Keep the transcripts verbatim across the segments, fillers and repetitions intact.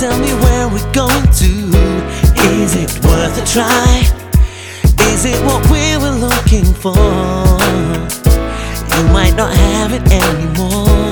tell me where we're going to. Is it worth a try? Is it what we were looking for? You might not have it anymore.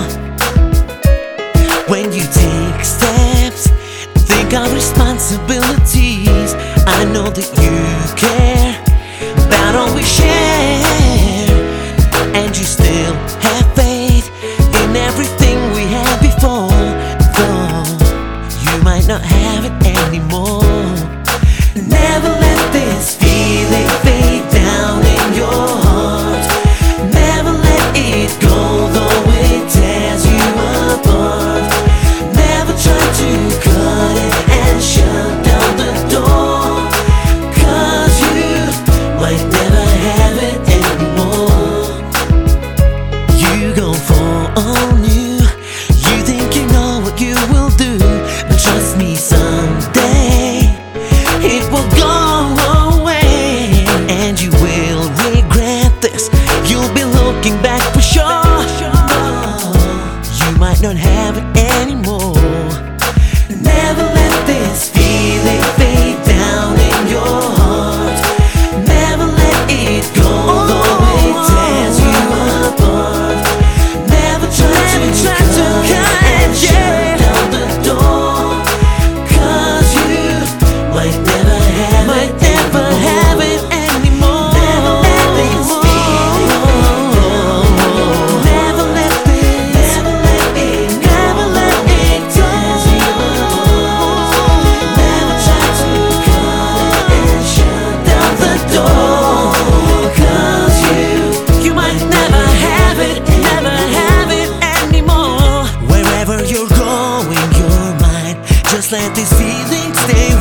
When you take steps, think of responsibilities. I know that you care about all we share, and you still have faith in everything we had before. Though you might not have it anymore. Never let this feeling fade down in your heart. Never let it go, though it tears you apart. Never try to cut it and shut down the door, 'cause you might never have it anymore. You go for all new. You think you know what you will do, but trust me, someday it will go away, and you will regret this. You'll be looking back for sure. You might not have it anymore. Never let this feeling fade down in your heart. Never let it go, though it tears you apart. Never try to cut it and shut down the door, 'cause you might never have it never have it anymore. Never let this feeling fade down. Never let this, never let it, never let it tears you apart. Never try to cut it and shut down the door, 'cause you, you might never have it, never have it anymore. Wherever you're going, your mind, just let this feeling stay